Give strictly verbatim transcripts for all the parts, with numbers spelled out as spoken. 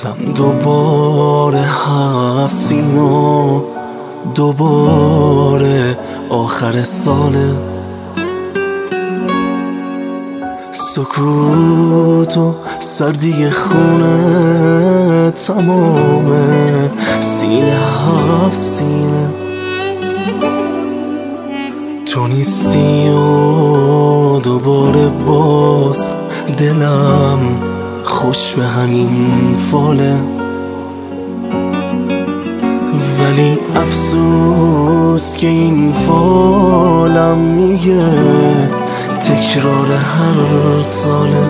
بازم دوباره هفت سینو، دوباره آخر ساله، سکوت و سردی خونه تمامه، سینه هفت سینه، تو نیستی و دوباره باز دلم خوش به همین فاله، ولی افسوس که این فالم میگه تکرار هر ساله،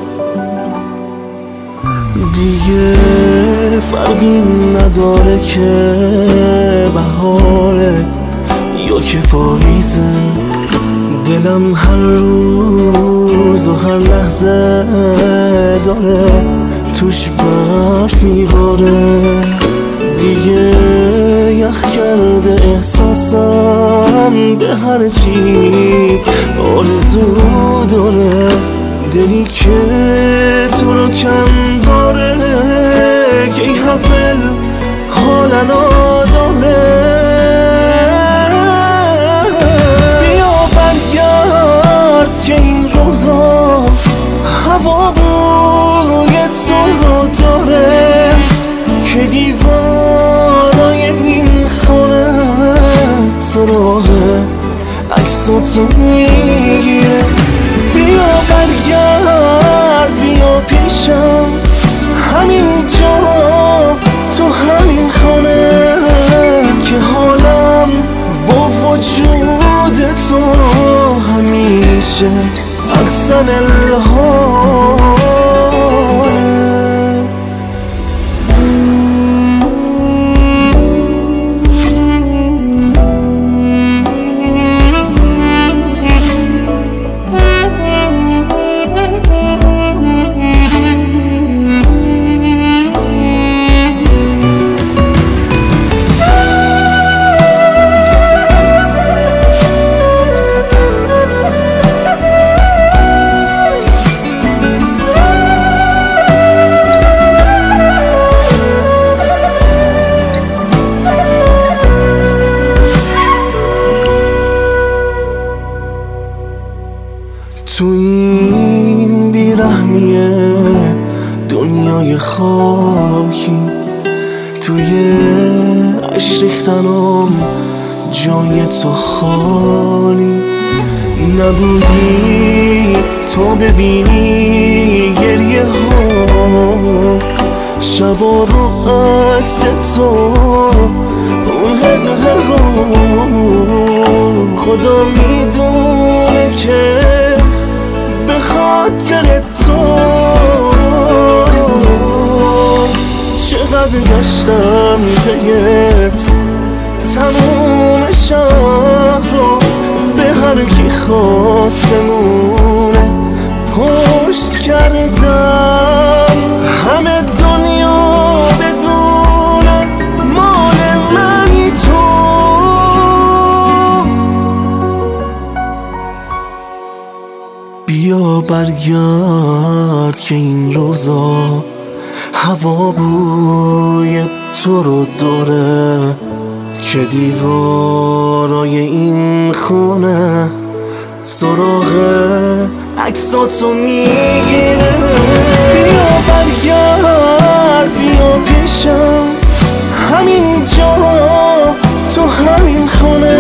دیگه فرقی نداره که بهاره یا که پاییزه، دلم هر روز و هر لحظه داره توش برف میباره، دیگه یخ کرده احساسم به هر چی آرزو داره، دلی که تو رو کم داره که ای حفل حالن آدامه، که این روزا هوا بوی تو رو داره، که دیوارای این خونه سراغ عکساتو میگیره، بیا برگرد بیا پیشم همین جا تو همین خونه، که حالم با وجود تو همیشه احسن الحال. تو این بیرحمی دنیای خاکی، توی عشق ریختنم جای تو خالی، نبودی تو ببینی گریه ها شبا رو عکس تو اون حقه خدا میدونه که به خاطر تو چقدر گشتم پیت تموم شهر رو، به هر کی خواست بمونه پشت کردم، همه دنیا بدونه مال منی تو، بیا برگرد که این روزا هوا بوی تو رو داره، که دیوارای این خونه سراغ عکساتو میگیره، بیا برگرد بیا پیشم همین جا تو همین خونه،